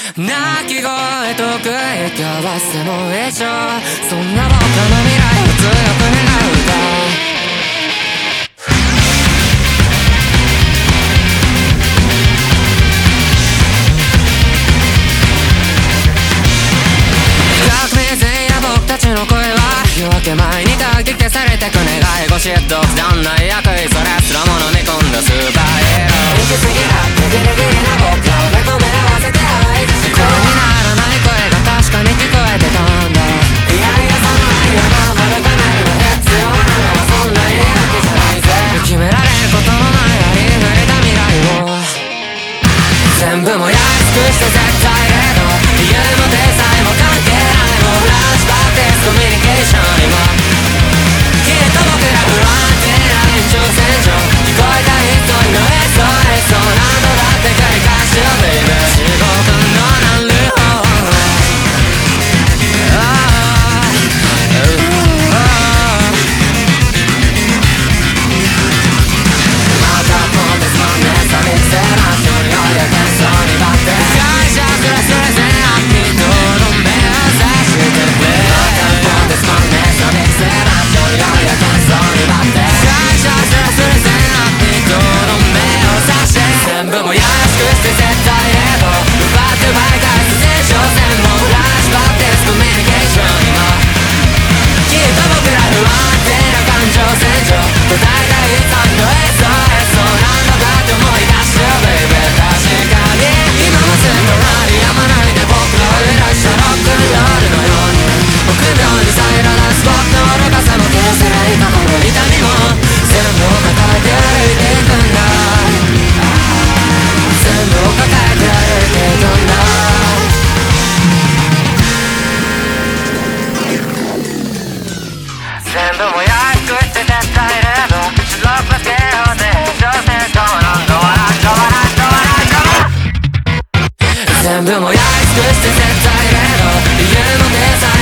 泣き声と食い交わせも一緒、そんな僕の未来を強く願うか。革命前夜僕たちの声は夜明け前にかき消されてく願い腰独断ない悪意、それすらも飲み込んだスーパーヒーロー。行き過ぎなギリギリな僕らを目と目合わせて愛して声にならない声が確かに聞こえてたんだ。いやいやその愛は守るためには必要なのはそんなにだけじゃないぜ。決められることのないありふれた未来を全部燃やし尽くして絶対レード、理由もデザインも関係ないもうフラッシュバックですコミュニケーションにもきっと僕ら不安定な延長線上聞こえた一人の SOS を何度だって繰り返しよ Baby 地獄のなる方またもんですもんね寂しせな人により喧騒にばって会社すらすらせな人の目を指してくれまたもんですもんね寂しせな人により喧騒にばって会社すらすらせな人の目を指して全部燃やし尽くして絶対エゴ奪って毎回戦勝戦もフラッシュバックですコミュニケーションにもきっと僕ら不安定な感情線上答えたい一人の SOS を何度だって思い出してよ Baby 確かに今もずっと鳴りやまないで僕らを揺らしたロックンロールのように臆病にさえら出す僕の愚かさも消せない過去の痛みも全部を抱えて歩いていくんだ全部を抱えて歩いていくんだ全部燃やし尽くして絶対レード白くつけようぜ挑戦しともなんと笑っと笑っと笑っと全部燃やし尽くして絶対レード理由もデザイン